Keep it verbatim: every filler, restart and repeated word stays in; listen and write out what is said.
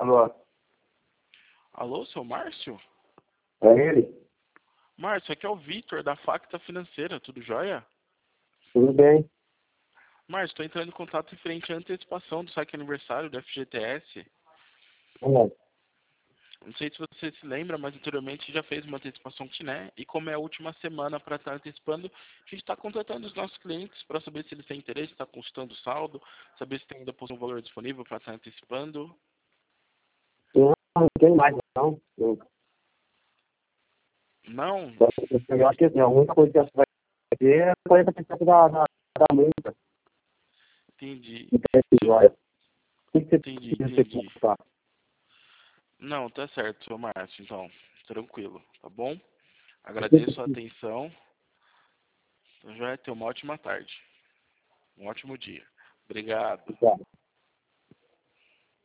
Alô? Alô, seu Márcio? É ele? Márcio, aqui é o Vitor, da Facta Financeira, tudo jóia? Tudo bem? Márcio, estou entrando em contato referente à antecipação do saque aniversário do F G T S. Vamos lá. Não sei se você se lembra, mas anteriormente já fez uma antecipação aqui, né? E como é a última semana para estar antecipando, a gente está contratando os nossos clientes para saber se eles têm interesse, está consultando o saldo, saber se tem ainda um valor disponível para estar antecipando. Não, não tem mais, não. Eu, Não? eu acho que assim, a única coisa que você vai ter é quarenta por cento da, da, da multa. Entendi. Então, esse joia. O que você Entendi, precisa ter entendi. contar? Não, tá certo, seu Márcio, então, tranquilo, tá bom? O que você Agradeço a precisa? atenção. Então já vai ter uma ótima tarde. Um ótimo dia. Obrigado. Tá.